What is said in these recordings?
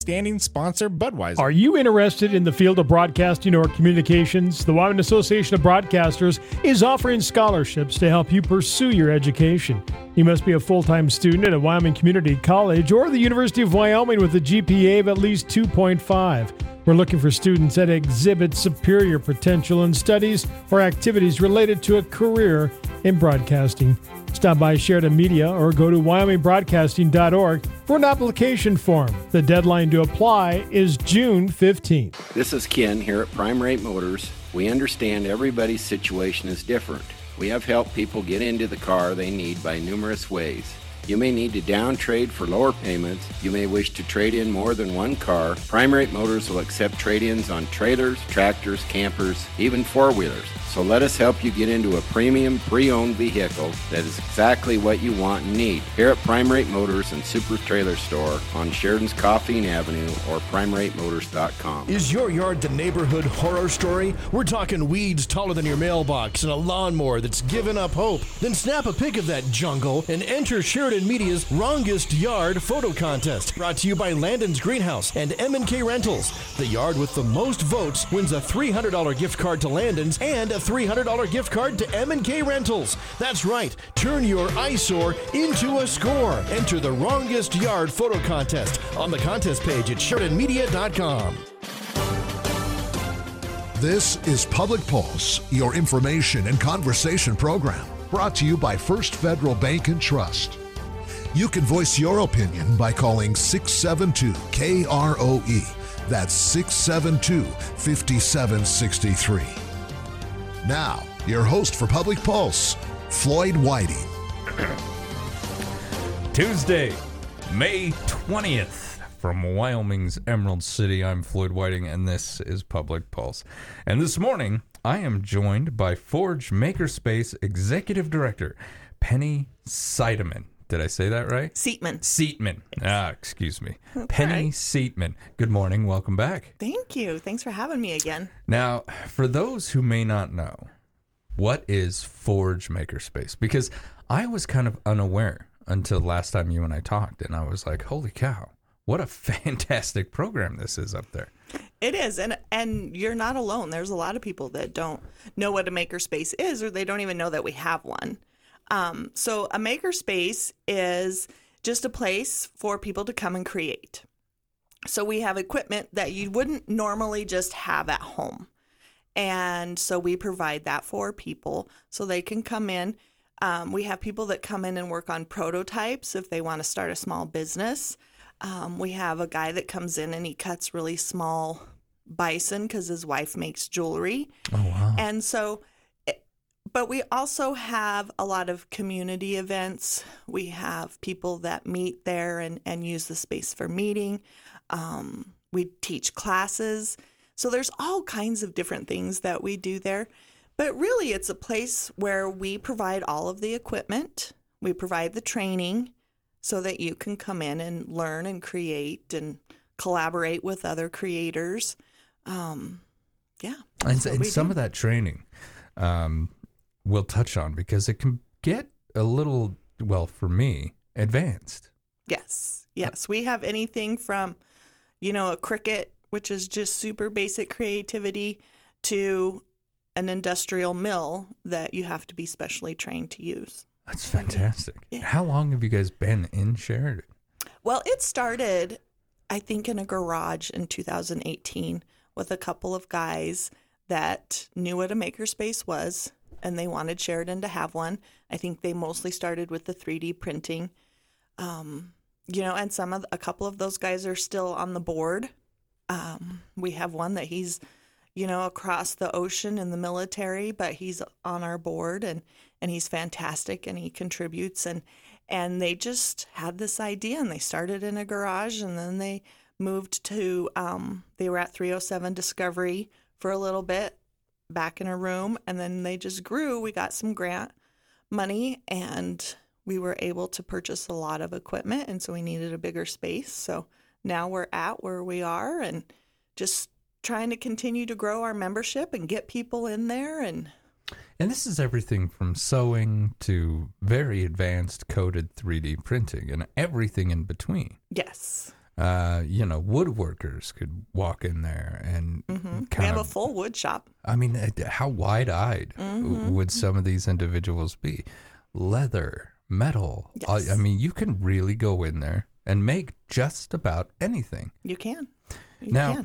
Standing sponsor Budweiser. Are you interested in the field of broadcasting or communications? The Wyoming Association of Broadcasters is offering scholarships to help you pursue your education. You must be a full-time student at a Wyoming Community College or the University of Wyoming with a GPA of at least 2.5. We're looking for students that exhibit superior potential in studies or activities related to a career in broadcasting. Stop by Sheridan Media or go to wyomingbroadcasting.org for an application form. The deadline to apply is June 15th. This is Ken here at Prime Rate Motors. We understand everybody's situation is different. We have helped people get into the car they need by numerous ways. You may need to down trade for lower payments. You may wish to trade in more than one car. Prime Rate Motors will accept trade-ins on trailers, tractors, campers, even four-wheelers. So let us help you get into a premium, pre-owned vehicle that is exactly what you want and need. Here at Prime Rate Motors and Super Trailer Store on Sheridan's Coffeen Avenue or PrimeRateMotors.com. Is your yard the neighborhood horror story? We're talking weeds taller than your mailbox and a lawnmower that's given up hope. Then snap a pic of that jungle and enter Sheridan Media's Wrongest Yard Photo Contest. Brought to you by Landon's Greenhouse and M&K Rentals. The yard with the most votes wins a $300 gift card to Landon's and a $300 gift card to M&K Rentals. That's right. Turn your eyesore into a score. Enter the Wrongest Yard Photo Contest on the contest page at SheridanMedia.com. This is Public Pulse, your information and conversation program, brought to you by First Federal Bank and Trust. You can voice your opinion by calling 672-KROE. That's 672-5763. Now, your host for Public Pulse, Floyd Whiting. Tuesday, May 20th, from Wyoming's Emerald City, I'm Floyd Whiting, and this is Public Pulse. And this morning, I am joined by Forge Makerspace Executive Director, Penny Seidman. Did I say that right? Seatman. Excuse me. That's Penny right. Seatman. Good morning. Welcome back. Thank you. Thanks for having me again. Now, for those who may not know, what is Forge Makerspace? Because I was kind of unaware until last time you and I talked, and I was like, holy cow, what a fantastic program this is up there. It is, and you're not alone. There's a lot of people that don't know what a makerspace is, or they don't even know that we have one. So a makerspace is just a place for people to come and create. So we have equipment that you wouldn't normally just have at home. And so we provide that for people so they can come in. We have people that come in and work on prototypes if they want to start a small business. We have a guy that comes in and he cuts really small bison because his wife makes jewelry. Oh, wow. And so, but we also have a lot of community events. We have people that meet there and use the space for meeting. We teach classes. So there's all kinds of different things that we do there. But really, it's a place where we provide all of the equipment. We provide the training so that you can come in and learn and create and collaborate with other creators. And some of that training we'll touch on because it can get a little, well, for me, advanced. Yes. We have anything from, a Cricut, which is just super basic creativity, to an industrial mill that you have to be specially trained to use. That's fantastic. Yeah. How long have you guys been in Sheridan? Well, it started, I think, in a garage in 2018 with a couple of guys that knew what a makerspace was, and they wanted Sheridan to have one. I think they mostly started with the 3D printing, and a couple of those guys are still on the board. We have one that he's, across the ocean in the military, but he's on our board and he's fantastic and he contributes and they just had this idea and they started in a garage and then they moved to, they were at 307 Discovery for a little bit back in a room and then they just grew. We got some grant money and we were able to purchase a lot of equipment and so we needed a bigger space. So now we're at where we are and just trying to continue to grow our membership and get people in there. And this is everything from sewing to very advanced coded 3D printing and everything in between. Yes. Woodworkers could walk in there and We have a full wood shop. I mean, how wide-eyed would some of these individuals be? Leather, metal. Yes. I mean, you can really go in there and make just about anything. You can. Now,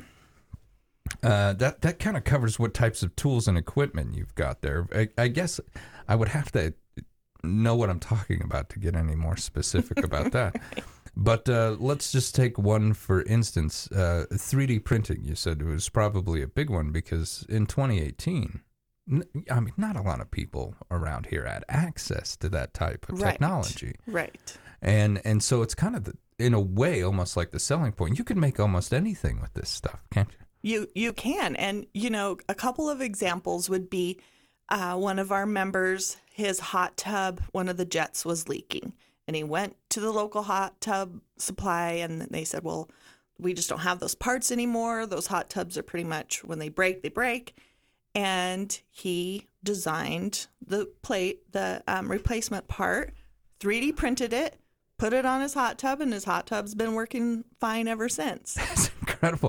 that kind of covers what types of tools and equipment you've got there. I guess I would have to know what I'm talking about to get any more specific about that. But let's just take one for instance. 3D printing, you said, was probably a big one because in 2018, I mean, not a lot of people around here had access to that type of technology. Right. And so it's kind of, in a way, almost like the selling point. You can make almost anything with this stuff, can't you? You can. And, a couple of examples would be one of our members, his hot tub, one of the jets was leaking. And he went to the local hot tub supply and they said, well, we just don't have those parts anymore. Those hot tubs are pretty much, when they break, they break. And he designed the replacement part, 3D printed it, put it on his hot tub, and his hot tub's been working fine ever since. That's incredible.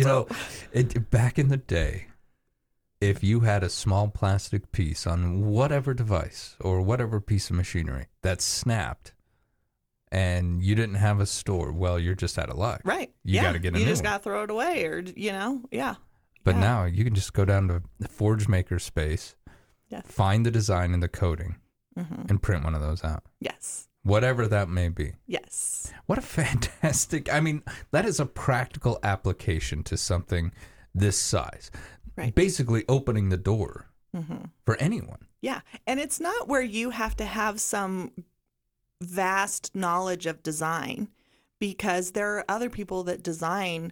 Back in the day, if you had a small plastic piece on whatever device or whatever piece of machinery that snapped and you didn't have a store, well, you're just out of luck. Right. You got to get a new one. You just got to throw it away or, yeah. But now you can just go down to the Forge Maker Space, find the design and the coding, and print one of those out. Yes. Whatever that may be. Yes. What a fantastic, that is a practical application to something this size. Right. Basically opening the door for anyone. Yeah. And it's not where you have to have some vast knowledge of design, because there are other people that design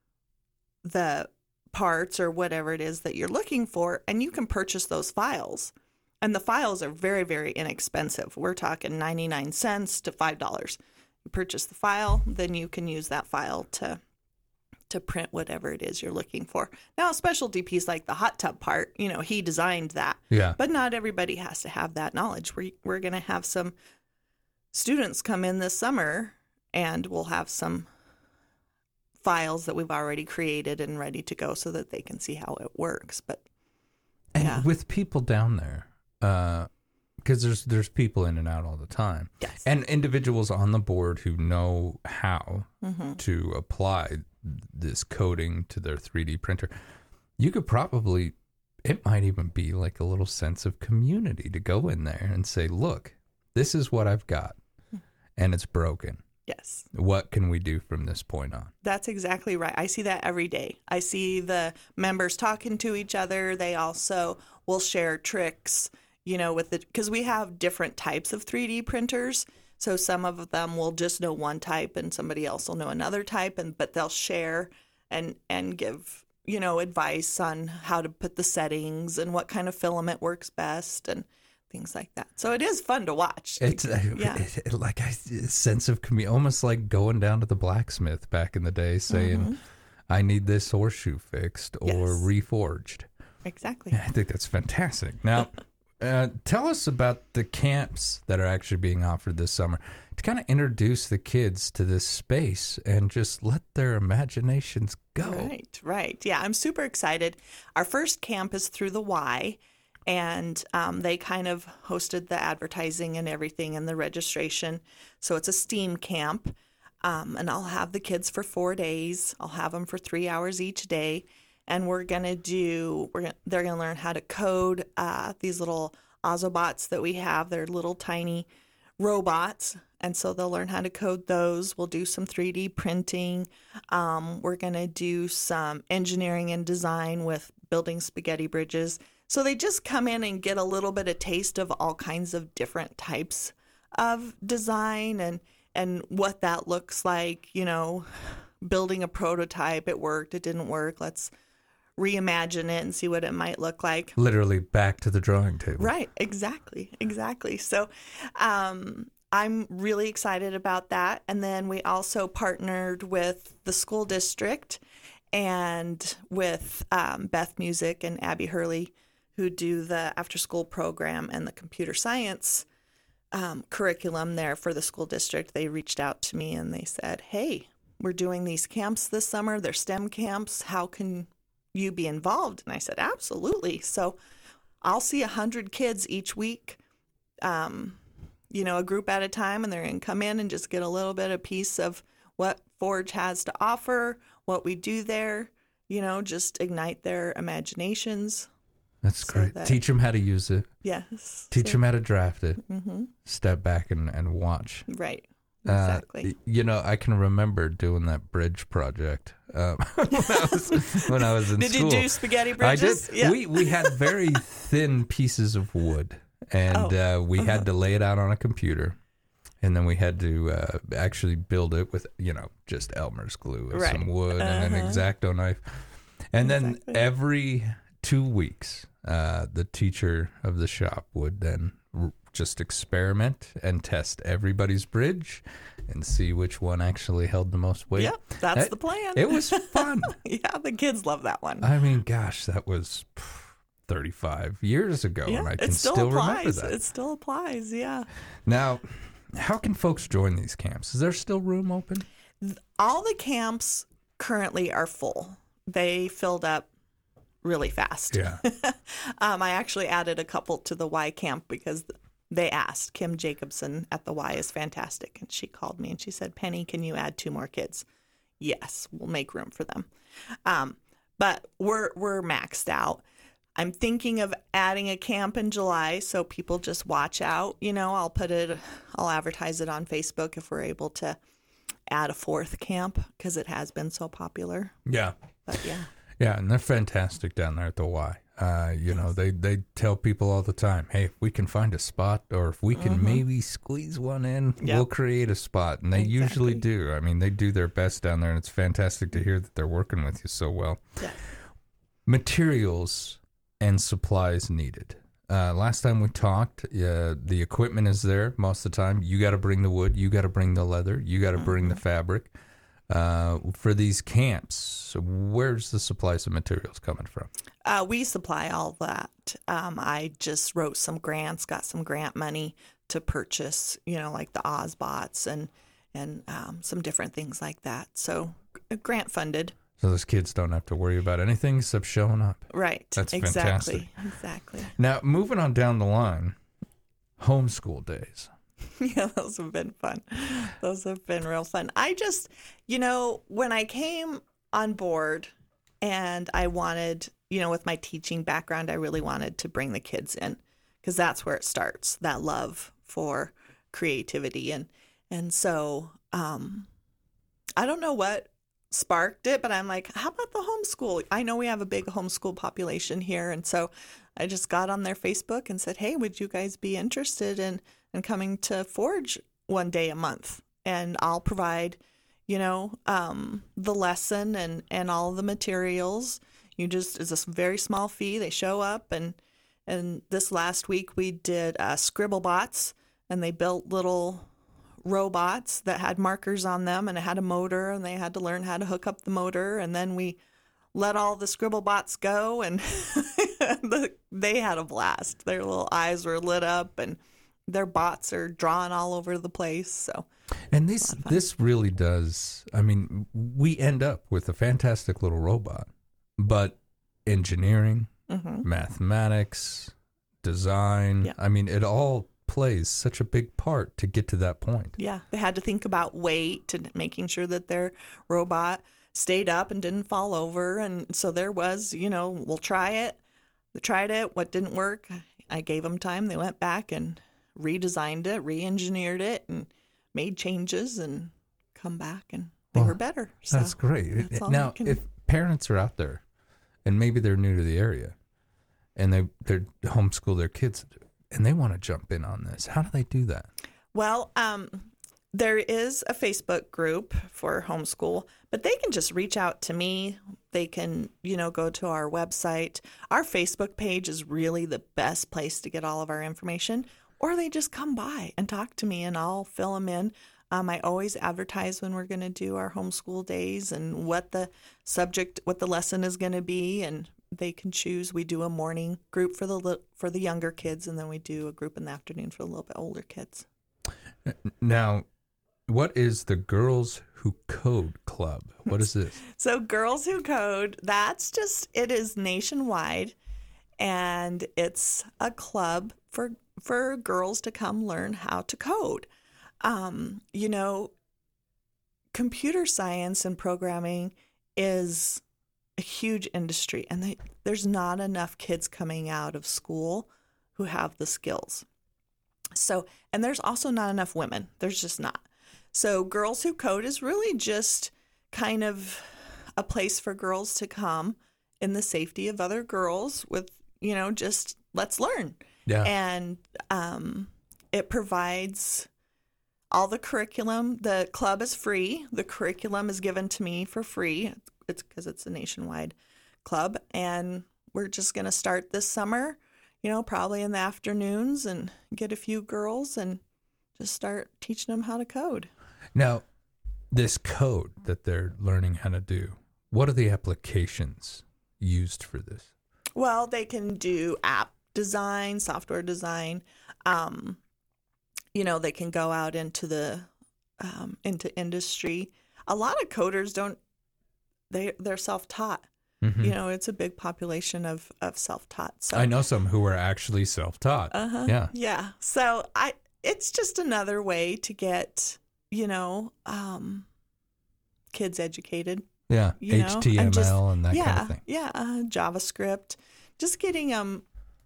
the parts or whatever it is that you're looking for, and you can purchase those files. And the files are very, very inexpensive. We're talking 99 cents to $5. You purchase the file, then you can use that file to print whatever it is you're looking for. Now, a specialty piece like the hot tub part, he designed that. Yeah. But not everybody has to have that knowledge. We're going to have some students come in this summer, and we'll have some files that we've already created and ready to go so that they can see how it works. But with people down there, because there's people in and out all the time. Yes. And individuals on the board who know how to apply this coding to their 3D printer. You could probably, it might even be like a little sense of community to go in there and say, look, this is what I've got and it's broken. Yes. What can we do from this point on? That's exactly right. I see that every day. I see the members talking to each other. They also will share tricks, because we have different types of 3D printers. So some of them will just know one type and somebody else will know another type, but they'll share and give, advice on how to put the settings and what kind of filament works best and things like that. So it is fun to watch. It's like a sense of community, almost like going down to the blacksmith back in the day saying, I need this horseshoe fixed or reforged. Exactly. I think that's fantastic. Now, tell us about the camps that are actually being offered this summer to kind of introduce the kids to this space and just let their imaginations go. Right. Yeah, I'm super excited. Our first camp is through the Y, and they kind of hosted the advertising and everything and the registration. So it's a STEAM camp, and I'll have the kids for 4 days. I'll have them for 3 hours each day. And they're going to learn how to code these little Ozobots that we have. They're little tiny robots. And so they'll learn how to code those. We'll do some 3D printing. We're going to do some engineering and design with building spaghetti bridges. So they just come in and get a little bit of taste of all kinds of different types of design and what that looks like, building a prototype. It worked. It didn't work. Let's reimagine it and see what it might look like. Literally back to the drawing table. Right. Exactly. So I'm really excited about that. And then we also partnered with the school district and with Beth Music and Abby Hurley, who do the after-school program and the computer science curriculum there for the school district. They reached out to me and they said, hey, we're doing these camps this summer. They're STEM camps. How can you be involved? And I said, absolutely. So I'll see 100 kids each week, a group at a time, and they're going to come in and just get a little bit of piece of what Forge has to offer, what we do there, just ignite their imaginations. That's great. Teach them how to use it. Yes. Teach them how to draft it. Step back and watch. Right. Exactly. I can remember doing that bridge project when I was in Did school. Did you do spaghetti bridges? I did. Yeah. We had very thin pieces of wood, and we had to lay it out on a computer, and then we had to actually build it with just Elmer's glue and some wood and an X-Acto knife, and then every 2 weeks, the teacher of the shop would then just experiment and test everybody's bridge and see which one actually held the most weight. Yep, that's the plan. It was fun. Yeah, the kids love that one. I mean, gosh, that was 35 years ago, and I can still remember that. It still applies, yeah. Now, how can folks join these camps? Is there still room open? All the camps currently are full. They filled up really fast. Yeah. I actually added a couple to the Y camp because they asked. Kim Jacobson at the Y is fantastic. And she called me and she said, Penny, can you add 2 more kids? Yes, we'll make room for them. But we're maxed out. I'm thinking of adding a camp in July, so people just watch out. I'll advertise it on Facebook if we're able to add a 4th camp because it has been so popular. Yeah. But yeah. Yeah, and they're fantastic down there at the Y. They tell people all the time, hey, if we can find a spot or if we can maybe squeeze one in, we'll create a spot. And they usually do. I mean, they do their best down there, and it's fantastic to hear that they're working with you so well. Yeah. Materials and supplies needed. Last time we talked, the equipment is there most of the time. You got to bring the wood. You got to bring the leather. You got to bring the fabric. For these camps, where's the supplies and materials coming from? We supply all that. I just wrote some grants, got some grant money to purchase, like the Ozbots and some different things like that. So grant funded. So those kids don't have to worry about anything except showing up. Right. That's fantastic. Exactly. Now, moving on down the line, homeschool days. Yeah, those have been fun. Those have been real fun. I just, when I came on board and I wanted, with my teaching background, I really wanted to bring the kids in because that's where it starts, that love for creativity. And so I don't know what sparked it, but I'm like, how about the homeschool? I know we have a big homeschool population here. And so I just got on their Facebook and said, hey, would you guys be interested in coming to Forge one day a month? And I'll provide, the lesson and all the materials. It's a very small fee. They show up. And this last week we did Scribblebots, and they built little robots that had markers on them, and it had a motor, and they had to learn how to hook up the motor. And then we let all the Scribblebots go, and they had a blast. Their little eyes were lit up, and their bots are drawn all over the place. So, and this really does. I mean, we end up with a fantastic little robot, but engineering, mathematics, design. Yeah. I mean, it all plays such a big part to get to that point. Yeah, they had to think about weight and making sure that their robot stayed up and didn't fall over. And so there was, we'll try it. They tried it. What didn't work, I gave them time. They went back and redesigned it, re-engineered it, and made changes and come back, and they were better. So that's great. That's now, if parents are out there and maybe they're new to the area and they're homeschool their kids and they want to jump in on this, how do they do that? Well, there is a Facebook group for homeschool, but they can just reach out to me. They can, go to our website. Our Facebook page is really the best place to get all of our information, or they just come by and talk to me and I'll fill them in. I always advertise when we're going to do our homeschool days and what the lesson is going to be, and they can choose. We do a morning group for the younger kids, and then we do a group in the afternoon for a little bit older kids. Now, what is the Girls Who Code Club? What is this? So Girls Who Code, it is nationwide, and it's a club for girls to come learn how to code. Computer science and programming is a huge industry, and there's not enough kids coming out of school who have the skills. So, and there's also not enough women. There's just not. So Girls Who Code is really just kind of a place for girls to come in the safety of other girls with, just let's learn. Yeah. And it provides all the curriculum. The club is free. The curriculum is given to me for free. It's because it's a nationwide club. And we're just going to start this summer, probably in the afternoons, and get a few girls and just start teaching them how to code. Now, this code that they're learning how to do, what are the applications used for this? Well, they can do app design, software design. They can go out into into industry. A lot of coders they're self-taught. Mm-hmm. It's a big population of self-taught. So I know some who are actually self-taught. Yeah. Yeah. So it's just another way to get, kids educated. Yeah. HTML and that kind of thing. Yeah. JavaScript, just getting them,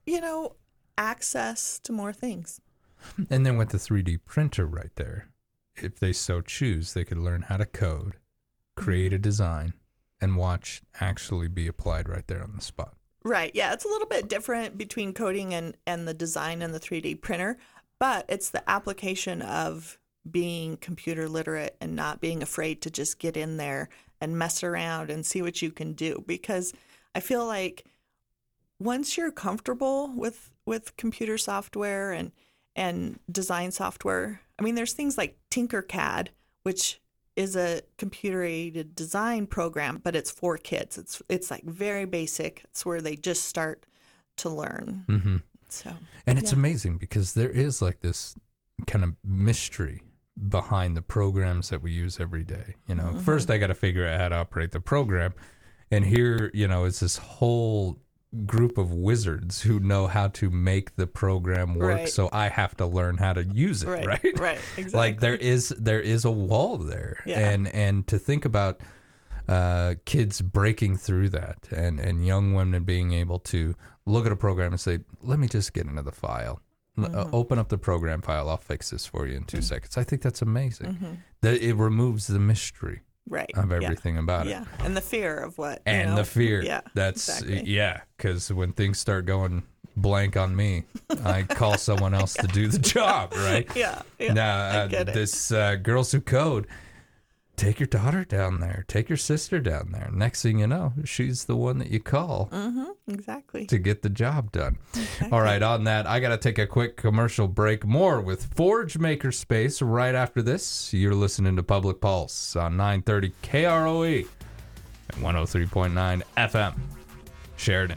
access to more things. And then with the 3D printer right there, if they so choose, they could learn how to code, create a design, and watch actually be applied right there on the spot. Right. Yeah. It's a little bit different between coding and the design and the 3D printer, but it's the application of being computer literate and not being afraid to just get in there and mess around and see what you can do. Because I feel like once you're comfortable with computer software and design software, there's things like Tinkercad, which is a computer-aided design program, but it's for kids. It's like very basic. It's where they just start to learn. Mm-hmm. So, and it's amazing because there is like this kind of mystery behind the programs that we use every day. Mm-hmm. First I got to figure out how to operate the program, and here it's this whole group of wizards who know how to make the program work. Right. So I have to learn how to use it. Right. Exactly. Like there is a wall there. Yeah. And to think about kids breaking through that and young women being able to look at a program and say, let me just get into the file. Mm-hmm. Open up the program file. I'll fix this for you in 2 seconds. I think that's amazing. Mm-hmm. That it removes the mystery. Right. Of everything about it. Yeah. And the fear of what. The fear. Yeah. That's, exactly. Yeah. Because when things start going blank on me, I call someone else to do the job, right? Yeah. Now, this Girls Who Code, take your daughter down there, take your sister down there. Next thing you know, she's the one that you call. Mm-hmm. Exactly. To get the job done. Exactly. All right, on that, I got to take a quick commercial break. More with Forge Makerspace right after this. You're listening to Public Pulse on 930 KROE and 103.9 FM. Sheridan.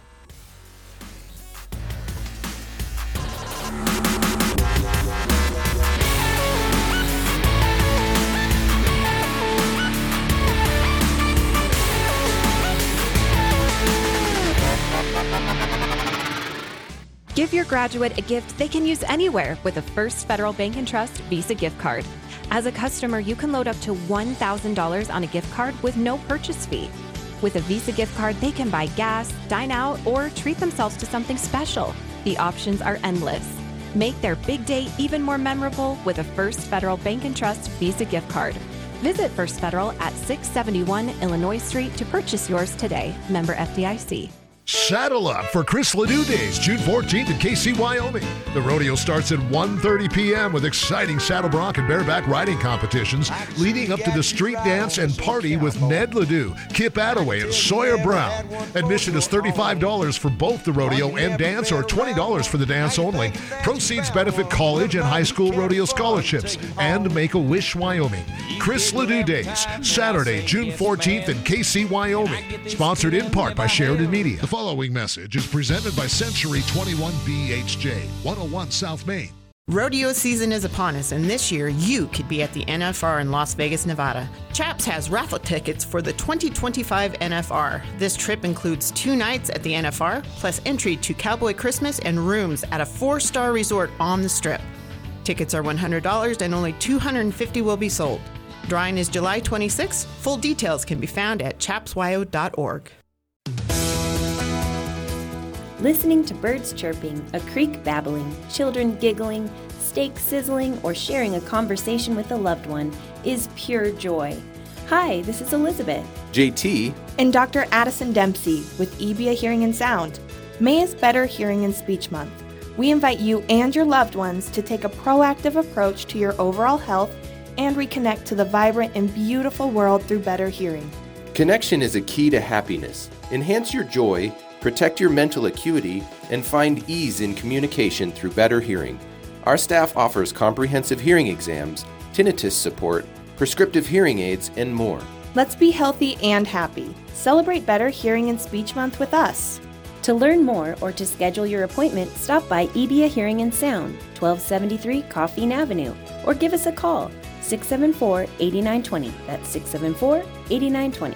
Give your graduate a gift they can use anywhere with a First Federal Bank & Trust Visa gift card. As a customer, you can load up to $1,000 on a gift card with no purchase fee. With a Visa gift card, they can buy gas, dine out, or treat themselves to something special. The options are endless. Make their big day even more memorable with a First Federal Bank & Trust Visa gift card. Visit First Federal at 671 Illinois Street to purchase yours today. Member FDIC. Saddle up for Chris Ledoux Days, June 14th in KC, Wyoming. The rodeo starts at 1:30 p.m. with exciting saddle bronc and bareback riding competitions leading up to the street dance and party with Ned Ledoux, Kip Attaway, and Sawyer Brown. Admission is $35 for both the rodeo and dance, or $20 for the dance only. Proceeds benefit college and high school rodeo scholarships and Make-A-Wish Wyoming. Chris Ledoux Days, Saturday, June 14th in KC, Wyoming. Sponsored in part by Sheridan Media. The following message is presented by Century 21 BHJ, 101 South Main. Rodeo season is upon us, and this year you could be at the NFR in Las Vegas, Nevada. Chaps has raffle tickets for the 2025 NFR. This trip includes 2 nights at the NFR, plus entry to Cowboy Christmas and rooms at a 4-star resort on the Strip. Tickets are $100 and only 250 will be sold. Drawing is July 26th. Full details can be found at chapswyo.org. Listening to birds chirping, a creek babbling, children giggling, steak sizzling, or sharing a conversation with a loved one is pure joy. Hi, this is Elizabeth. JT. And Dr. Addison Dempsey with EBIA Hearing and Sound. May is Better Hearing and Speech Month. We invite you and your loved ones to take a proactive approach to your overall health and reconnect to the vibrant and beautiful world through better hearing. Connection is a key to happiness. Enhance your joy, protect your mental acuity, and find ease in communication through better hearing. Our staff offers comprehensive hearing exams, tinnitus support, prescriptive hearing aids, and more. Let's be healthy and happy. Celebrate Better Hearing and Speech Month with us. To learn more or to schedule your appointment, stop by EBIA Hearing and Sound, 1273 Coffeen Avenue, or give us a call, 674-8920. That's 674-8920.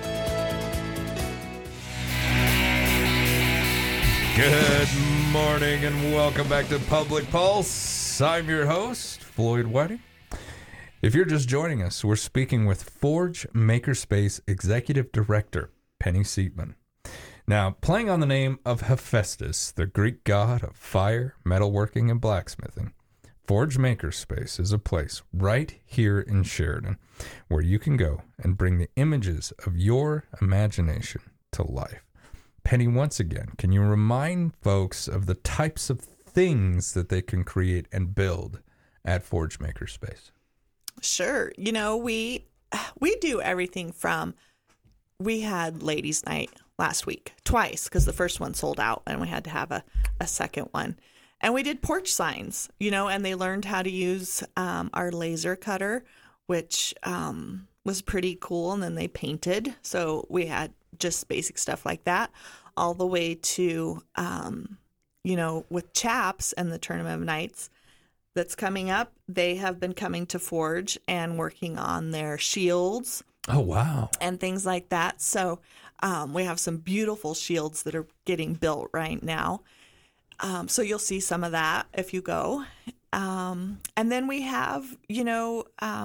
Good morning and welcome back to Public Pulse. I'm your host, Floyd Whiting. If you're just joining us, we're speaking with Forge Makerspace Executive Director, Penny Seatman. Now, playing on the name of Hephaestus, the Greek god of fire, metalworking, and blacksmithing, Forge Makerspace is a place right here in Sheridan where you can go and bring the images of your imagination to life. Penny, once again, can you remind folks of the types of things that they can create and build at Forge Makerspace? Sure. You know, we do everything from, we had ladies' night last week, twice, because the first one sold out and we had to have a second one. And we did porch signs, you know, and they learned how to use our laser cutter, which was pretty cool. And then they painted. So we had just basic stuff like that, all the way to, you know, with Chaps and the Tournament of Nights that's coming up. They have been coming to Forge and working on their shields. Oh, wow. And things like that. So we have some beautiful shields that are getting built right now. So you'll see some of that if you go. And then we have, you know,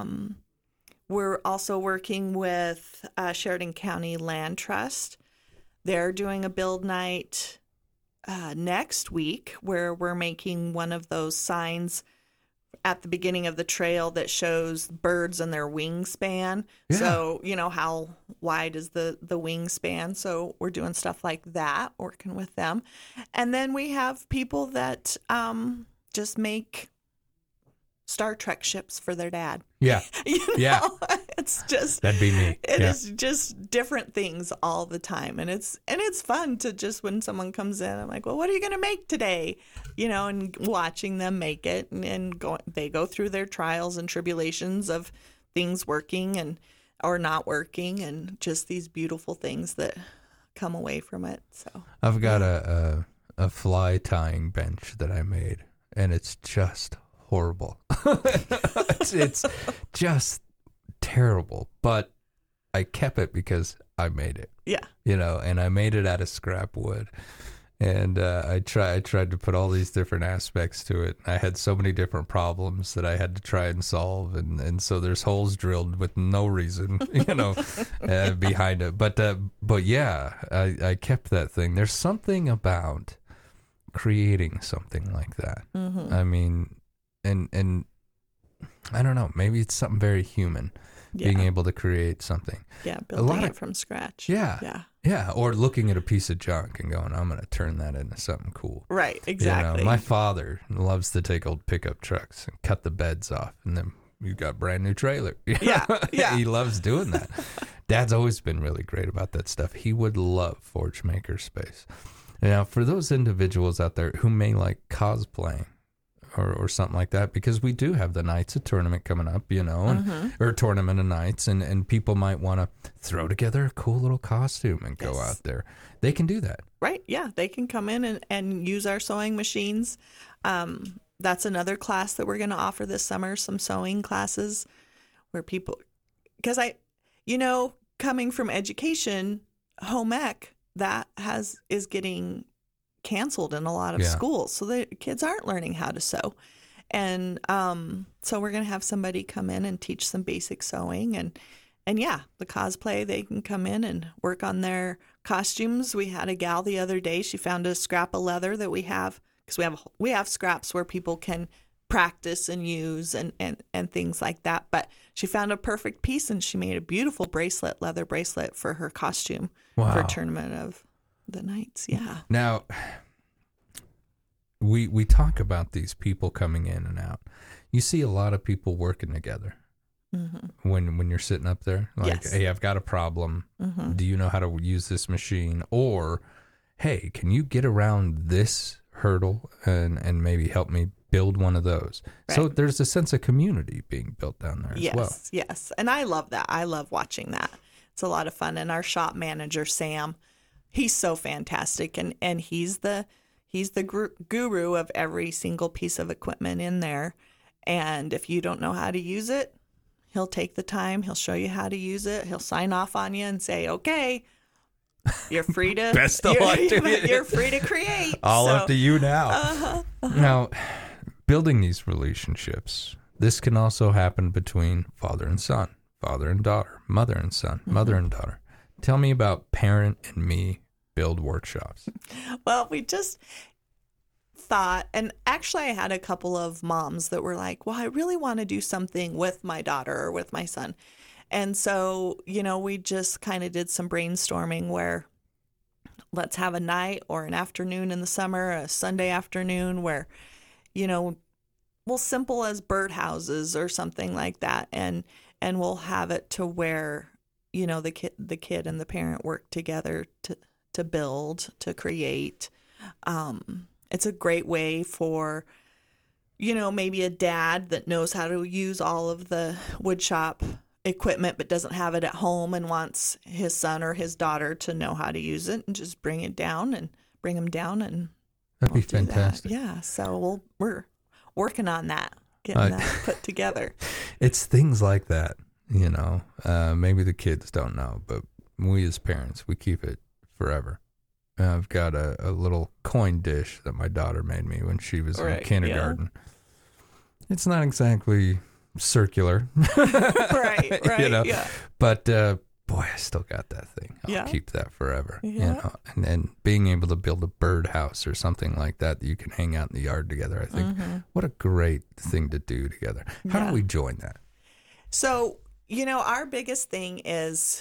we're also working with Sheridan County Land Trust. They're doing a build night next week where we're making one of those signs at the beginning of the trail that shows birds and their wingspan. Yeah. So, you know, how wide is the wingspan? So we're doing stuff like that, working with them. And then we have people that just make Star Trek ships for their dad. Yeah. You know? Yeah. It's just, that'd be me. It is just different things all the time. And it's fun to just, when someone comes in, I'm like, well, what are you going to make today? You know, and watching them make it and they go through their trials and tribulations of things working and, or not working, and just these beautiful things that come away from it. So I've got a fly tying bench that I made, and it's just horrible. it's just terrible, but I kept it because I made it. Yeah. You know, and I made it out of scrap wood. And I tried to put all these different aspects to it. I had so many different problems that I had to try and solve, and so there's holes drilled with no reason, you know, behind it. But yeah, I kept that thing. There's something about creating something like that. Mm-hmm. I mean, and I don't know, maybe it's something very human. Yeah. Being able to create something. Yeah, building it from scratch. Yeah. Yeah, or looking at a piece of junk and going, I'm going to turn that into something cool. Right, exactly. You know, my father loves to take old pickup trucks and cut the beds off, and then you've got a brand new trailer. Yeah. He loves doing that. Dad's always been really great about that stuff. He would love Forge Makerspace. Now, for those individuals out there who may like cosplaying, or something like that, because we do have the Nights of Tournament coming up, you know, and, or Tournament of Nights, and people might want to throw together a cool little costume and go out there. They can do that. Right, yeah. They can come in and use our sewing machines. that's another class that we're going to offer this summer, some sewing classes where people, because coming from education, home ec, that is getting canceled in a lot of schools. So the kids aren't learning how to sew. And so we're going to have somebody come in and teach some basic sewing. And the cosplay, they can come in and work on their costumes. We had a gal the other day. She found a scrap of leather that we have, because we have scraps where people can practice and use and things like that. But she found a perfect piece, and she made a beautiful leather bracelet for her costume for Tournament of the Knights. Yeah. Now, we talk about these people coming in and out. You see a lot of people working together. Mm-hmm. When you're sitting up there, like, hey, I've got a problem. Mm-hmm. Do you know how to use this machine? Or, hey, can you get around this hurdle and maybe help me build one of those? Right. So there's a sense of community being built down there as well. Yes. And I love that. I love watching that. It's a lot of fun. And our shop manager, Sam, he's so fantastic. And he's the guru of every single piece of equipment in there. And if you don't know how to use it, he'll take the time. He'll show you how to use it. He'll sign off on you and say, okay, you're free to best of luck to you. You're free to create. All up to you now. Now, building these relationships, this can also happen between father and son, father and daughter, mother and son, mother and daughter. Tell me about Parent and Me Build workshops. Well, we just thought, and actually I had a couple of moms that were like, well, I really want to do something with my daughter or with my son. And so, we just kind of did some brainstorming where let's have a night or an afternoon in the summer, a Sunday afternoon where, simple as birdhouses or something like that. And we'll have it to where, the kid and the parent work together to build, to create. It's a great way for, maybe a dad that knows how to use all of the woodshop equipment but doesn't have it at home and wants his son or his daughter to know how to use it, and just bring them down and that'd be fantastic. That. Yeah, so we're working on that, getting that put together. It's things like that, maybe the kids don't know, but we as parents, we keep it forever. I've got a little coin dish that my daughter made me when she was in kindergarten. Yeah. It's not exactly circular. right. Yeah. But boy, I still got that thing. I'll keep that forever. Yeah. And being able to build a birdhouse or something like that you can hang out in the yard together, I think, what a great thing to do together. How do we join that? So, our biggest thing is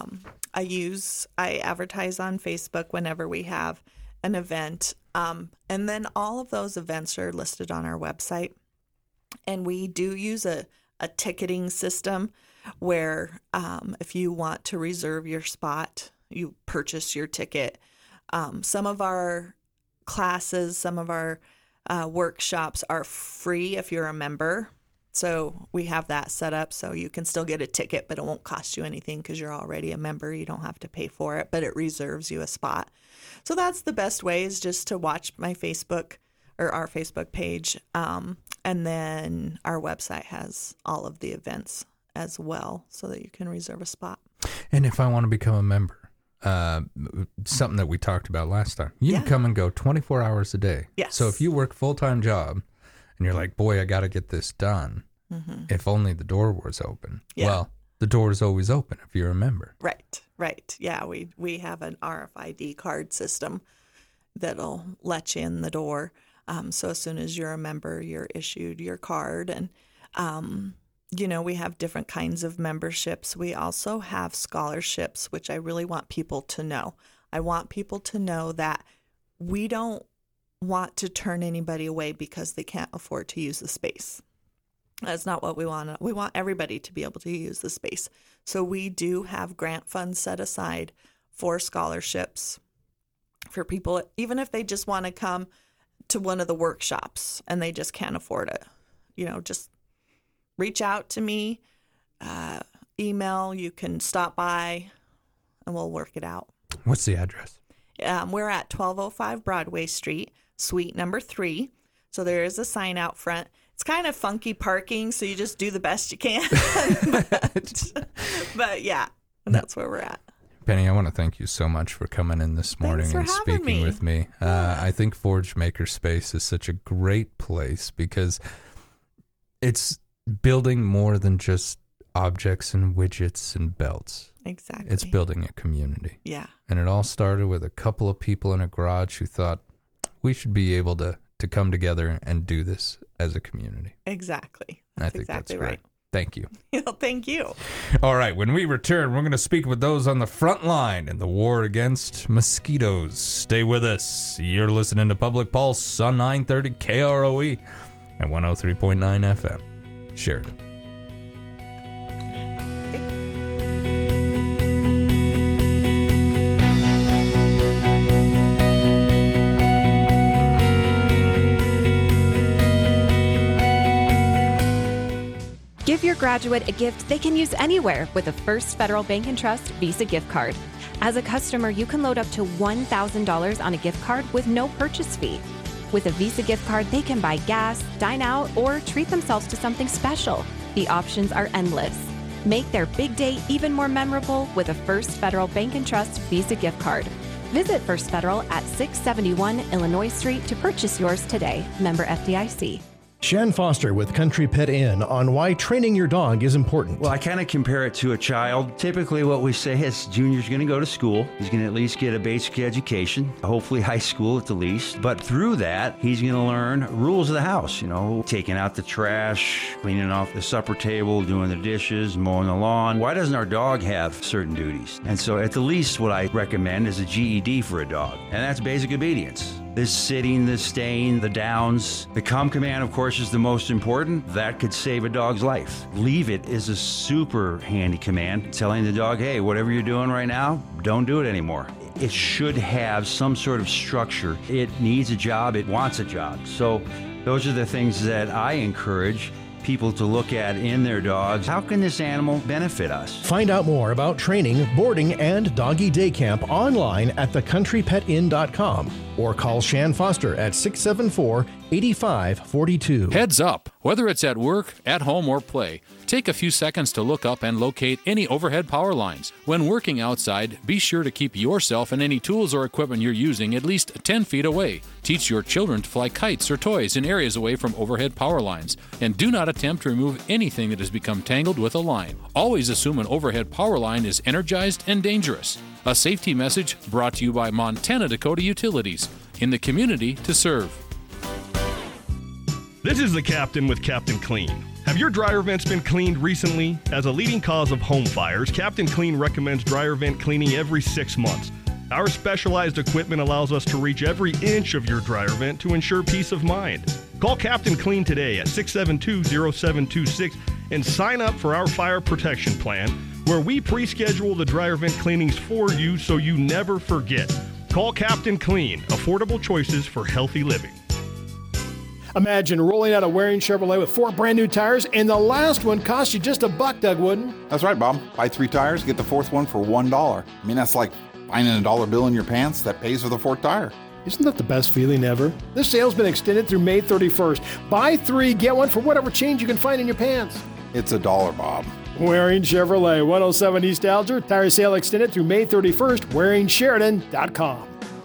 I advertise on Facebook whenever we have an event. And then all of those events are listed on our website. And we do use a ticketing system where if you want to reserve your spot, you purchase your ticket. Some of our classes, some of our workshops are free if you're a member. So we have that set up so you can still get a ticket, but it won't cost you anything because you're already a member. You don't have to pay for it, but it reserves you a spot. So that's the best way, is just to watch my Facebook or our Facebook page. And then our website has all of the events as well so that you can reserve a spot. And if I want to become a member, something that we talked about last time, you can come and go 24 hours a day. Yes. So if you work full-time job and you're like, boy, I got to get this done, if only the door was open. Yeah. Well, the door is always open if you're a member. Right. Yeah, we have an RFID card system that'll let you in the door. So as soon as you're a member, you're issued your card. And, we have different kinds of memberships. We also have scholarships, which I really want people to know. I want people to know that we don't want to turn anybody away because they can't afford to use the space. That's not what we want. We want everybody to be able to use the space. So we do have grant funds set aside for scholarships for people, even if they just want to come to one of the workshops and they just can't afford it. Just reach out to me, email, you can stop by, and we'll work it out. What's the address? We're at 1205 Broadway Street, suite number 3. So there is a sign out front. It's kind of funky parking, so you just do the best you can. but yeah, that's where we're at. Penny, I want to thank you so much for coming in this morning and speaking with me. I think Forge Makerspace is such a great place because it's building more than just objects and widgets and belts. Exactly. It's building a community. Yeah. And it all started with a couple of people in a garage who thought we should be able to come together and do this as a community. Exactly. I think exactly that's right. Thank you. Thank you. All right. When we return, we're going to speak with those on the front line in the war against mosquitoes. Stay with us. You're listening to Public Pulse on 930 KROE and 103.9 FM. Sheridan. Give your graduate a gift they can use anywhere with a First Federal Bank and Trust Visa gift card. As a customer, you can load up to $1,000 on a gift card with no purchase fee. With a Visa gift card, they can buy gas, dine out, or treat themselves to something special. The options are endless. Make their big day even more memorable with a First Federal Bank and Trust Visa gift card. Visit First Federal at 671 Illinois Street to purchase yours today. Member FDIC. Shan Foster with Country Pet Inn on why training your dog is important. Well, I kind of compare it to a child. Typically what we say is Junior's going to go to school. He's going to at least get a basic education, hopefully high school at the least. But through that, he's going to learn rules of the house, taking out the trash, cleaning off the supper table, doing the dishes, mowing the lawn. Why doesn't our dog have certain duties? And so at the least what I recommend is a GED for a dog, and that's basic obedience. The sitting, the staying, the downs. The calm command, of course, is the most important. That could save a dog's life. Leave it is a super handy command, telling the dog, hey, whatever you're doing right now, don't do it anymore. It should have some sort of structure. It needs a job. It wants a job. So those are the things that I encourage people to look at in their dogs. How can this animal benefit us? Find out more about training, boarding, and doggy day camp online at thecountrypetin.com or call Shan Foster at 674-8542. Heads up! Whether it's at work, at home, or play, take a few seconds to look up and locate any overhead power lines. When working outside, be sure to keep yourself and any tools or equipment you're using at least 10 feet away. Teach your children to fly kites or toys in areas away from overhead power lines. And do not attempt to remove anything that has become tangled with a line. Always assume an overhead power line is energized and dangerous. A safety message brought to you by Montana Dakota Utilities. In the community to serve. This is the Captain with Captain Clean. Have your dryer vents been cleaned recently? As a leading cause of home fires, Captain Clean recommends dryer vent cleaning every 6 months. Our specialized equipment allows us to reach every inch of your dryer vent to ensure peace of mind. Call Captain Clean today at 672-0726 and sign up for our fire protection plan, where we pre-schedule the dryer vent cleanings for you so you never forget. Call Captain Clean, affordable choices for healthy living. Imagine rolling out a Waring Chevrolet with 4 brand new tires, and the last one cost you just $1, Doug Wooden. That's right, Bob. Buy 3 tires, get the 4th one for $1. I mean, that's like finding a $1 bill in your pants that pays for the 4th tire. Isn't that the best feeling ever? This sale's been extended through May 31st. Buy 3, get 1 for whatever change you can find in your pants. It's $1, Bob. Waring Chevrolet, 107 East Alger. Tire sale extended through May 31st. WaringSheridan.com.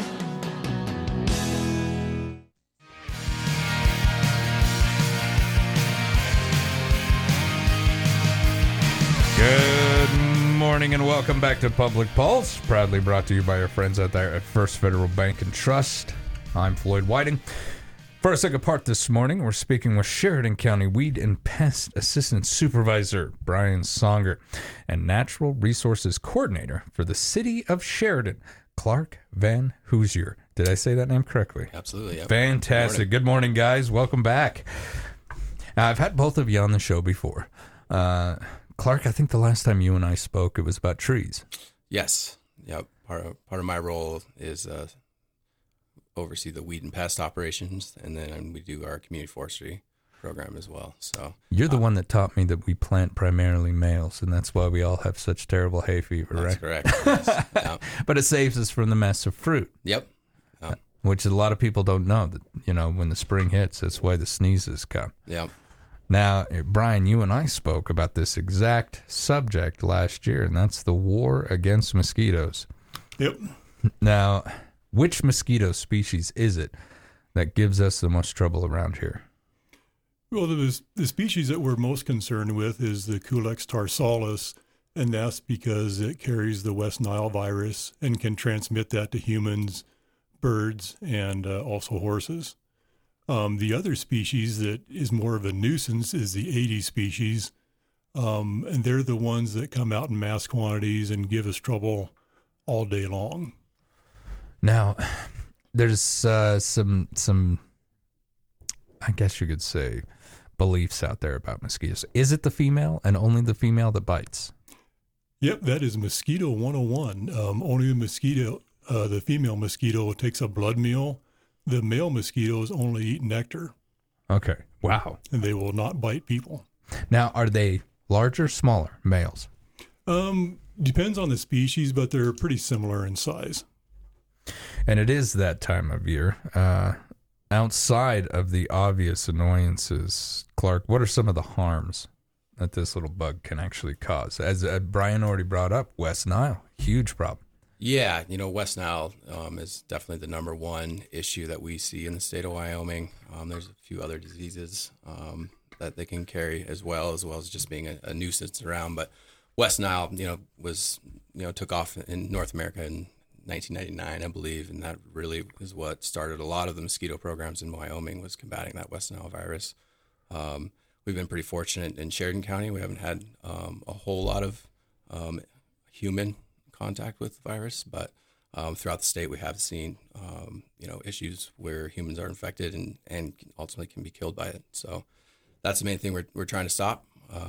Good morning and welcome back to Public Pulse, proudly brought to you by our friends out there at First Federal Bank and Trust. I'm Floyd Whiting. For our second part this morning, we're speaking with Sheridan County Weed and Pest Assistant Supervisor Brian Songer and Natural Resources Coordinator for the City of Sheridan, Clark Van Hoosier. Did I say that name correctly? Absolutely. Yep. Fantastic. Good morning, guys. Welcome back. Now, I've had both of you on the show before. Clark, I think the last time you and I spoke, it was about trees. Yes. Yep. Part of my role is oversee the weed and pest operations, and then we do our community forestry program as well. So you're the one that taught me that we plant primarily males, and that's why we all have such terrible hay fever, that's right? That's correct. Yes. Yep. But it saves us from the mess of fruit. Yep. which a lot of people don't know that, when the spring hits, that's why the sneezes come. Yeah. Now, Brian, you and I spoke about this exact subject last year, and that's the war against mosquitoes. Yep. Now, which mosquito species is it that gives us the most trouble around here? Well, the species that we're most concerned with is the Culex tarsalis, and that's because it carries the West Nile virus and can transmit that to humans, birds, and also horses. The other species that is more of a nuisance is the Aedes species, and they're the ones that come out in mass quantities and give us trouble all day long. Now, there's some I guess you could say, beliefs out there about mosquitoes. Is it the female and only the female that bites? Yep, that is Mosquito 101. Only the female mosquito takes a blood meal. The male mosquitoes only eat nectar. Okay. Wow. And they will not bite people. Now, are they larger, smaller, males? Depends on the species, but they're pretty similar in size. And it is that time of year. Outside of the obvious annoyances, Clark, what are some of the harms that this little bug can actually cause? As Brian already brought up, West Nile, huge problem. Yeah, West Nile is definitely the number one issue that we see in the state of Wyoming. There's a few other diseases that they can carry as well as just being a nuisance around. But West Nile, took off in North America in 1999, I believe, and that really is what started a lot of the mosquito programs in Wyoming, was combating that West Nile virus. We've been pretty fortunate in Sheridan County. We haven't had a whole lot of human contact with the virus, but throughout the state we have seen issues where humans are infected and ultimately can be killed by it. So that's the main thing we're trying to stop,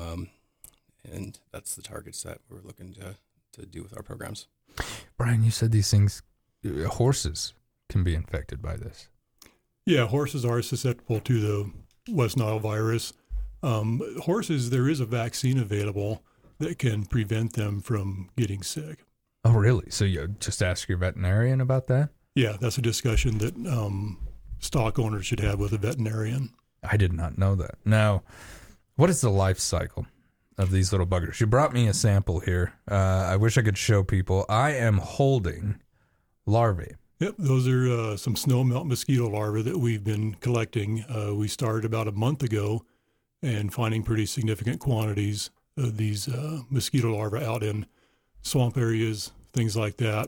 and that's the targets that we're looking to do with our programs. Brian, you said these things, horses can be infected by this. Yeah, horses are susceptible to the West Nile virus. Horses, there is a vaccine available that can prevent them from getting sick. Oh, really? So you just ask your veterinarian about that? Yeah, that's a discussion that stock owners should have with a veterinarian. I did not know that. Now, what is the life cycle of these little buggers? You brought me a sample here. I wish I could show people. I am holding larvae. Yep, those are some snowmelt mosquito larvae that we've been collecting. We started about a month ago and finding pretty significant quantities of these mosquito larvae out in swamp areas, things like that.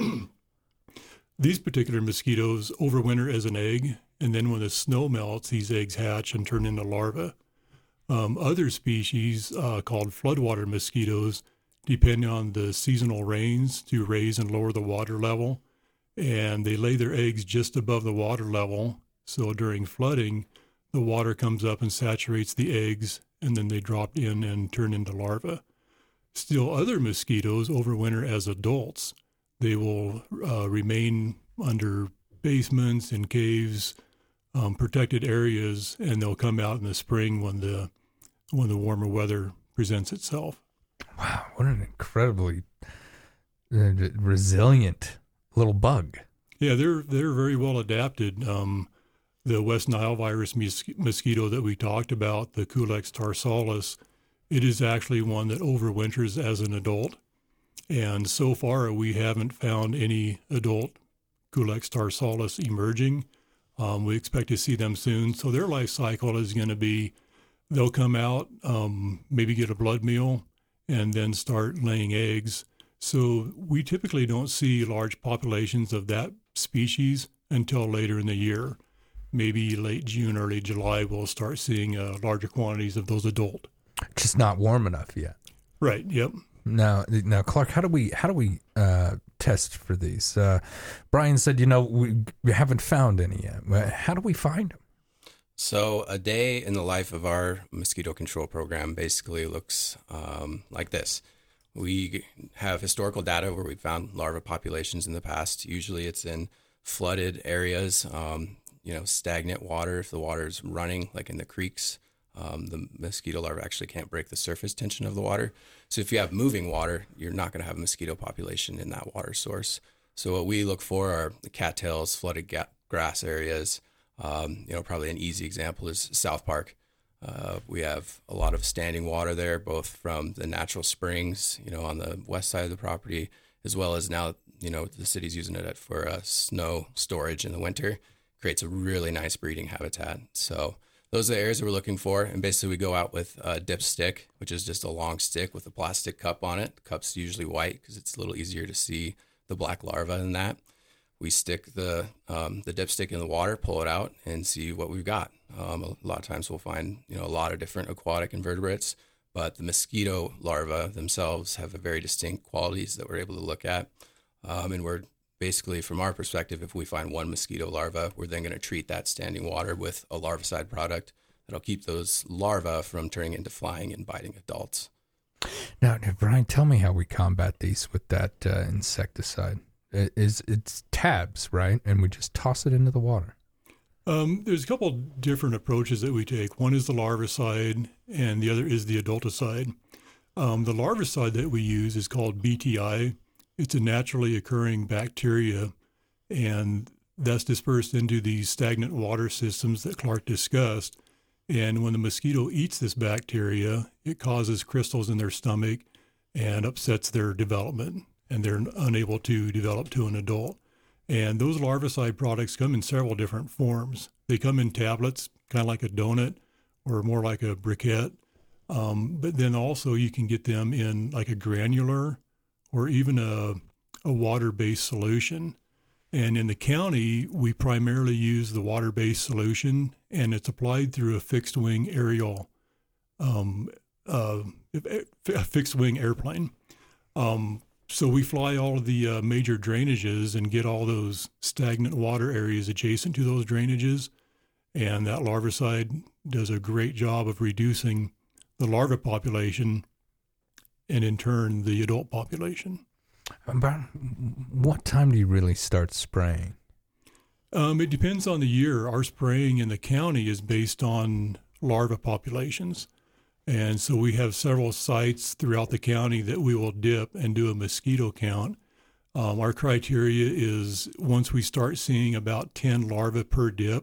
These particular mosquitoes overwinter as an egg, and then when the snow melts, these eggs hatch and turn into larvae. Other species called floodwater mosquitoes depend on the seasonal rains to raise and lower the water level, and they lay their eggs just above the water level. So during flooding, the water comes up and saturates the eggs, and then they drop in and turn into larvae. Still, other mosquitoes overwinter as adults. They will remain under basements and caves, protected areas, and they'll come out in the spring when the warmer weather presents itself. Wow, what an incredibly resilient little bug. Yeah, they're very well adapted. The West Nile virus mosquito that we talked about, the Culex tarsalis, it is actually one that overwinters as an adult. And so far, we haven't found any adult Culex tarsalis emerging. We expect to see them soon. So their life cycle is going to be, they'll come out, maybe get a blood meal, and then start laying eggs. So we typically don't see large populations of that species until later in the year. Maybe late June, early July, we'll start seeing larger quantities of those adult. Just not warm enough yet. Right. Yep. Now, Clark, how do we test for these? Brian said, we haven't found any yet. How do we find them? So a day in the life of our mosquito control program basically looks like this. We have historical data where we found larva populations in the past. Usually it's in flooded areas, stagnant water. If the water is running, like in the creeks, the mosquito larvae actually can't break the surface tension of the water. So if you have moving water, you're not going to have a mosquito population in that water source. So what we look for are the cattails, flooded grass areas. Probably an easy example is South Park. We have a lot of standing water there, both from the natural springs, on the west side of the property, as well as now, the city's using it for snow storage in the winter. Creates a really nice breeding habitat. So those are the areas that we're looking for. And basically we go out with a dipstick, which is just a long stick with a plastic cup on it. The cup's usually white because it's a little easier to see the black larva in that. We stick the dipstick in the water, pull it out, and see what we've got. A lot of times we'll find a lot of different aquatic invertebrates, but the mosquito larvae themselves have very distinct qualities that we're able to look at. And we're basically, from our perspective, if we find one mosquito larva, we're then going to treat that standing water with a larvicide product that'll keep those larvae from turning into flying and biting adults. Now, Brian, tell me how we combat these with that insecticide. It's tabs, right? And we just toss it into the water. There's a couple different approaches that we take. One is the larvicide, and the other is the adulticide. The larvicide that we use is called BTI. It's a naturally occurring bacteria, and that's dispersed into these stagnant water systems that Clark discussed. And when the mosquito eats this bacteria, it causes crystals in their stomach and upsets their development, and they're unable to develop to an adult. And those larvicide products come in several different forms. They come in tablets, kind of like a donut or more like a briquette. But then also you can get them in like a granular or even a water-based solution. And in the county, we primarily use the water-based solution, and it's applied through a fixed-wing aerial, a fixed-wing airplane. So we fly all of the major drainages and get all those stagnant water areas adjacent to those drainages, and that larvicide does a great job of reducing the larva population and in turn the adult population. But what time do you really start spraying? It depends on the year. Our spraying in the county is based on larva populations. And so we have several sites throughout the county that we will dip and do a mosquito count. Our criteria is once we start seeing about 10 larvae per dip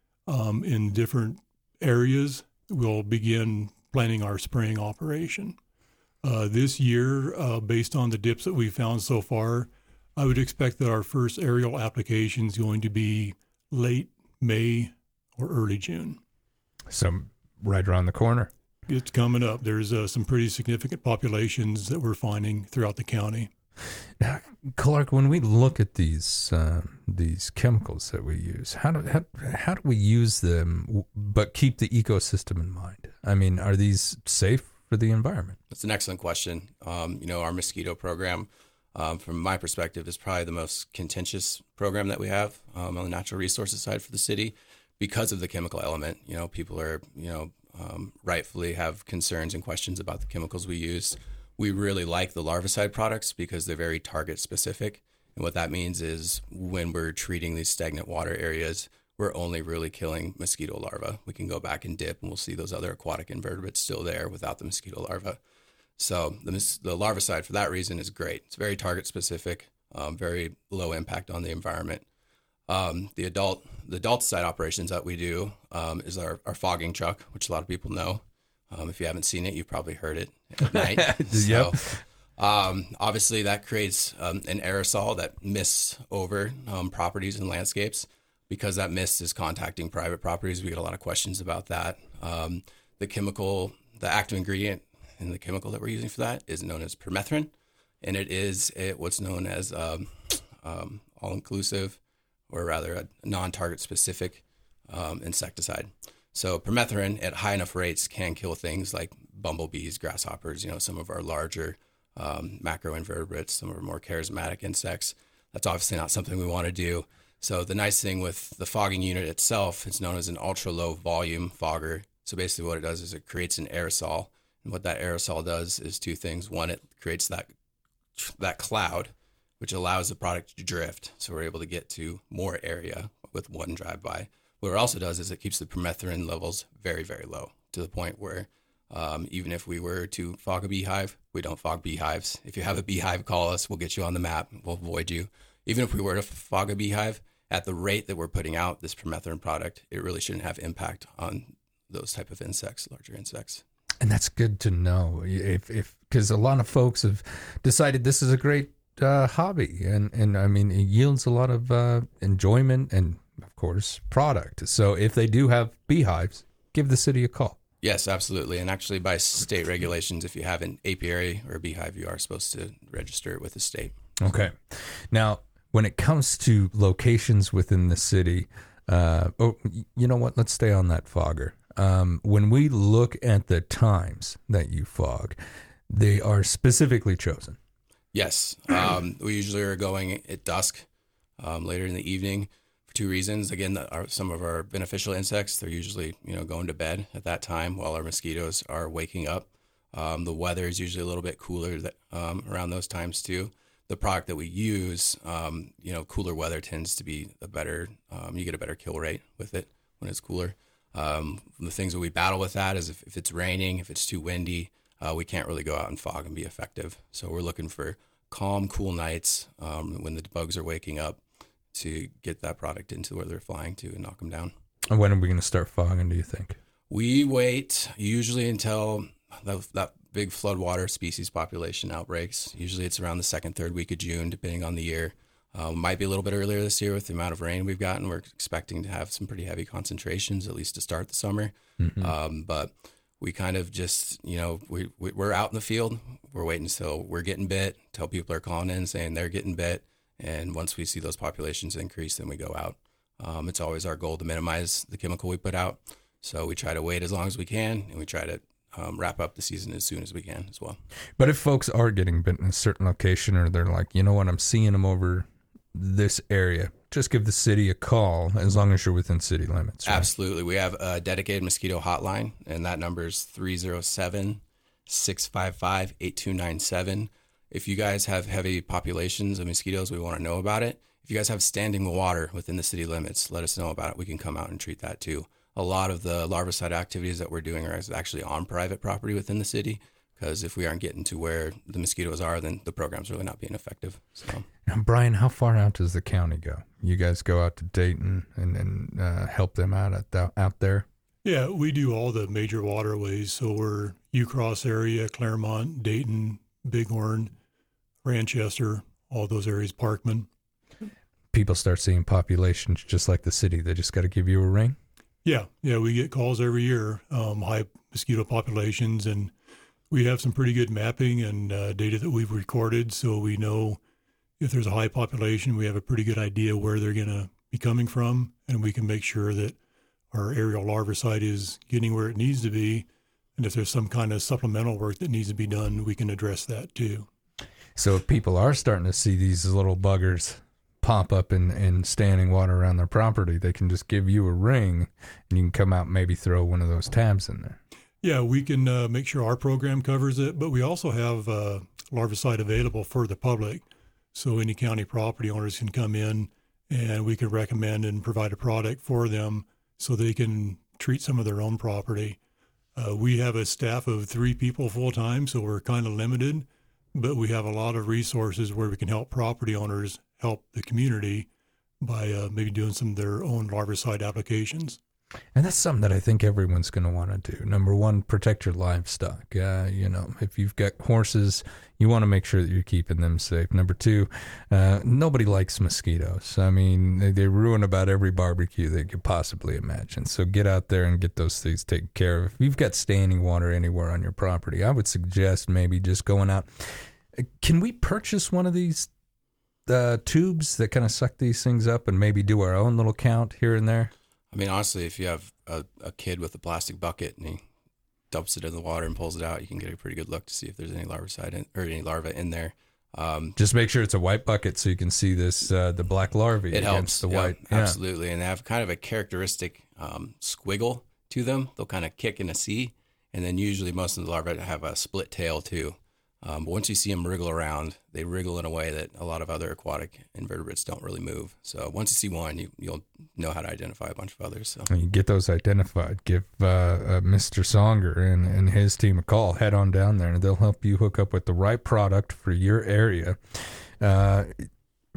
in different areas, we'll begin planning our spraying operation. This year, based on the dips that we've found so far, I would expect that our first aerial application is going to be late May or early June. So right around the corner. It's coming up. There's some pretty significant populations that we're finding throughout the county. Now, Clark, when we look at these chemicals that we use, how do we use them but keep the ecosystem in mind? I mean, are these safe for the environment? That's an excellent question. Our mosquito program, from my perspective, is probably the most contentious program that we have on the natural resources side for the city because of the chemical element. People are, rightfully have concerns and questions about the chemicals we use. We really like the larvicide products because they're very target specific. And what that means is when we're treating these stagnant water areas, we're only really killing mosquito larvae. We can go back and dip and we'll see those other aquatic invertebrates still there without the mosquito larvae. So the larvicide for that reason is great. It's very target specific, very low impact on the environment. The adult side operations that we do is our fogging truck, which a lot of people know. If you haven't seen it, you've probably heard it at night. Yep. So, obviously, that creates an aerosol that mists over properties and landscapes. Because that mist is contacting private properties, we get a lot of questions about that. The active ingredient in the chemical that we're using for that is known as permethrin, and it is what's known as all-inclusive, or rather a non-target specific insecticide. So permethrin at high enough rates can kill things like bumblebees, grasshoppers, some of our larger macroinvertebrates, some of our more charismatic insects. That's obviously not something we want to do. So the nice thing with the fogging unit itself, it's known as an ultra-low volume fogger. So basically what it does is it creates an aerosol. And what that aerosol does is two things. One, it creates that cloud, which allows the product to drift. So we're able to get to more area with one drive-by. What it also does is it keeps the permethrin levels very, very low to the point where even if we were to fog a beehive, we don't fog beehives. If you have a beehive, call us. We'll get you on the map. We'll avoid you. even if we were to fog a beehive, at the rate that we're putting out this permethrin product, it really shouldn't have impact on those type of insects, larger insects. And that's good to know, if because a lot of folks have decided this is a great hobby, and I mean, it yields a lot of enjoyment and, of course, product. So if they do have beehives, give the city a call. Yes, absolutely. And actually, by state regulations, if you have an apiary or a beehive, you are supposed to register it with the state. Okay. Now, when it comes to locations within the city, you know what? Let's stay on that fogger. When we look at the times that you fog, they are specifically chosen. Yes. We usually are going at dusk, later in the evening, for two reasons. Again, some of our beneficial insects, they're usually, going to bed at that time while our mosquitoes are waking up. The weather is usually a little bit cooler around those times too. The product that we use, cooler weather tends to be you get a better kill rate with it when it's cooler. The things that we battle with that is if it's raining, if it's too windy, we can't really go out and fog and be effective. So we're looking for calm, cool nights when the bugs are waking up to get that product into where they're flying to and knock them down. And when are we going to start fogging, do you think? We wait usually until that big floodwater species population outbreaks. Usually it's around the second, third week of June, depending on the year. Might be a little bit earlier this year with the amount of rain we've gotten. We're expecting to have some pretty heavy concentrations, at least to start the summer. Mm-hmm. But we kind of just, we're out in the field. We're waiting until we're getting bit, till people are calling in saying they're getting bit. And once we see those populations increase, then we go out. It's always our goal to minimize the chemical we put out. So we try to wait as long as we can, and we try to wrap up the season as soon as we can as well. But if folks are getting bit in a certain location, or they're like, you know what, I'm seeing them over this area, just give the city a call as long as you're within city limits. Right? Absolutely. We have a dedicated mosquito hotline, and that number is 307-655-8297. If you guys have heavy populations of mosquitoes, we want to know about it. If you guys have standing water within the city limits, let us know about it. We can come out and treat that too. A lot of the larvicide activities that we're doing are actually on private property within the city, because if we aren't getting to where the mosquitoes are, then the program's really not being effective. So, now, Brian, how far out does the county go? You guys go out to Dayton and help them out there? Yeah, we do all the major waterways. So we're Ucross area, Claremont, Dayton, Bighorn, Ranchester, all those areas, Parkman. People start seeing populations just like the city. They just got to give you a ring? Yeah, we get calls every year, high mosquito populations, and we have some pretty good mapping and data that we've recorded, so we know if there's a high population, we have a pretty good idea where they're going to be coming from, and we can make sure that our aerial larvicide is getting where it needs to be, and if there's some kind of supplemental work that needs to be done, we can address that too. So if people are starting to see these little buggers pop up in standing water around their property, they can just give you a ring, and you can come out and maybe throw one of those tabs in there. Yeah, we can make sure our program covers it, but we also have larvicide available for the public. So any county property owners can come in, and we can recommend and provide a product for them so they can treat some of their own property. We have a staff of 3 people full-time, so we're kind of limited, but we have a lot of resources where we can help property owners help the community by maybe doing some of their own larvicide applications. And that's something that I think everyone's going to want to do. Number one, protect your livestock. If you've got horses, you want to make sure that you're keeping them safe. Number two, nobody likes mosquitoes. I mean, they ruin about every barbecue they could possibly imagine. So get out there and get those things taken care of. If you've got standing water anywhere on your property, I would suggest maybe just going out. Can we purchase one of these tubes that kind of suck these things up and maybe do our own little count here and there? I mean, honestly, if you have a kid with a plastic bucket and he dumps it in the water and pulls it out, you can get a pretty good look to see if there's any larvicide or any larvae in there. Just make sure it's a white bucket so you can see the black larvae it against helps, the white. Yeah. Absolutely, and they have kind of a characteristic squiggle to them. They'll kind of kick in a C, and then usually most of the larvae have a split tail too. But once you see them wriggle around, they wriggle in a way that a lot of other aquatic invertebrates don't really move. So once you see one, you'll know how to identify a bunch of others. So when you get those identified, give Mr. Songer and his team a call. Head on down there, and they'll help you hook up with the right product for your area.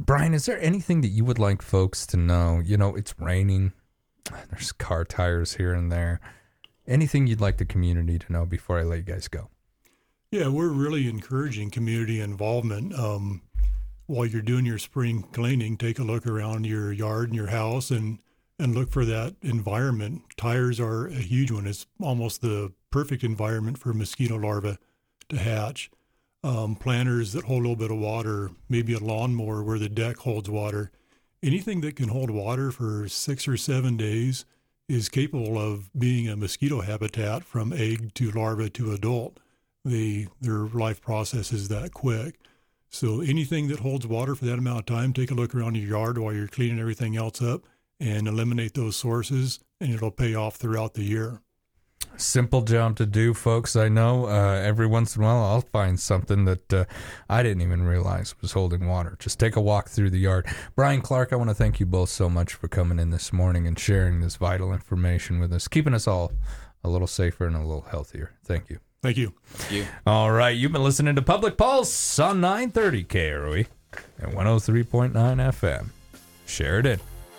Brian, is there anything that you would like folks to know? You know, it's raining. There's car tires here and there. Anything you'd like the community to know before I let you guys go? Yeah, we're really encouraging community involvement. While you're doing your spring cleaning, take a look around your yard and your house and look for that environment. Tires are a huge one. It's almost the perfect environment for mosquito larvae to hatch. Planters that hold a little bit of water, maybe a lawnmower where the deck holds water. Anything that can hold water for 6 or 7 days is capable of being a mosquito habitat from egg to larva to adult. Their life process is that quick. So anything that holds water for that amount of time, take a look around your yard while you're cleaning everything else up and eliminate those sources, and it'll pay off throughout the year. Simple job to do, folks. I know every once in a while I'll find something that I didn't even realize was holding water. Just take a walk through the yard. Brian Clark, I want to thank you both so much for coming in this morning and sharing this vital information with us, keeping us all a little safer and a little healthier. Thank you. Thank you. Thank you. All right, you've been listening to Public Pulse on 930 KROE and 103.9 FM. Sheridan.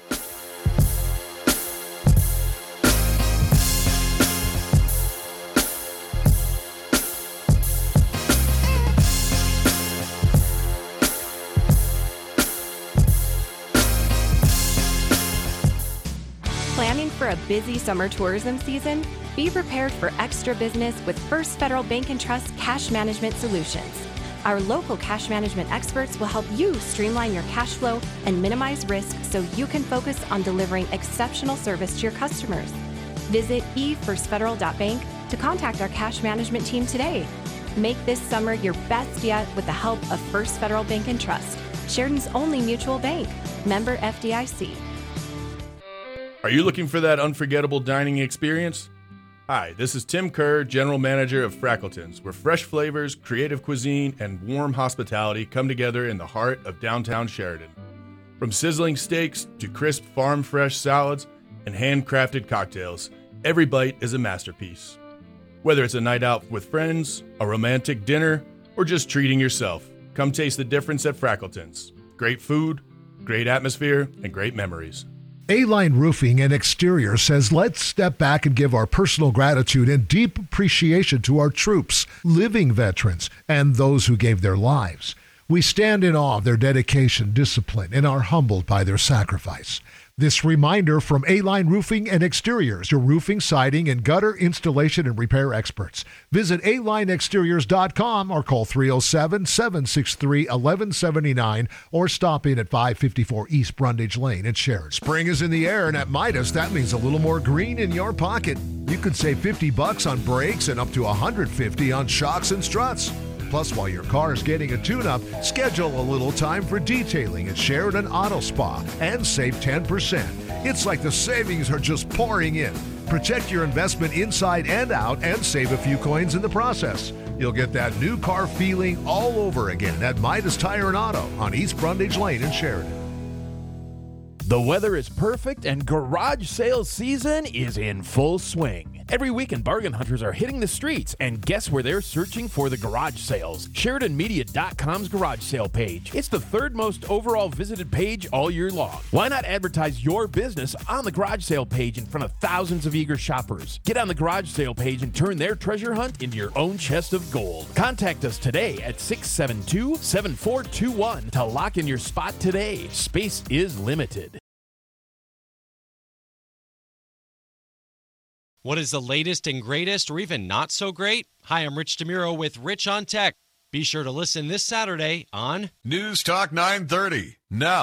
Planning for a busy summer tourism season? Be prepared for extra business with First Federal Bank & Trust Cash Management Solutions. Our local cash management experts will help you streamline your cash flow and minimize risk so you can focus on delivering exceptional service to your customers. Visit efirstfederal.bank to contact our cash management team today. Make this summer your best yet with the help of First Federal Bank & Trust, Sheridan's only mutual bank. Member FDIC. Are you looking for that unforgettable dining experience? Hi, this is Tim Kerr, General Manager of Frackleton's, where fresh flavors, creative cuisine, and warm hospitality come together in the heart of downtown Sheridan. From sizzling steaks to crisp farm-fresh salads and handcrafted cocktails, every bite is a masterpiece. Whether it's a night out with friends, a romantic dinner, or just treating yourself, come taste the difference at Frackleton's. Great food, great atmosphere, and great memories. A-Line Roofing and Exterior says let's step back and give our personal gratitude and deep appreciation to our troops, living veterans, and those who gave their lives. We stand in awe of their dedication, discipline, and are humbled by their sacrifice. This reminder from A-Line Roofing and Exteriors, your roofing, siding, and gutter installation and repair experts. Visit alineexteriors.com or call 307-763-1179 or stop in at 554 East Brundage Lane in Sheridan. Spring is in the air, and at Midas, that means a little more green in your pocket. You could save $50 on brakes and up to $150 on shocks and struts. Plus, while your car is getting a tune-up, schedule a little time for detailing at Sheridan Auto Spa and save 10%. It's like the savings are just pouring in. Protect your investment inside and out and save a few coins in the process. You'll get that new car feeling all over again at Midas Tire and Auto on East Brundage Lane in Sheridan. The weather is perfect and garage sales season is in full swing. Every weekend, bargain hunters are hitting the streets, and guess where they're searching for the garage sales? SheridanMedia.com's garage sale page. It's the third most overall visited page all year long. Why not advertise your business on the garage sale page in front of thousands of eager shoppers? Get on the garage sale page and turn their treasure hunt into your own chest of gold. Contact us today at 672-7421 to lock in your spot today. Space is limited. What is the latest and greatest, or even not so great? Hi, I'm Rich DeMuro with Rich on Tech. Be sure to listen this Saturday on News Talk 930. Now.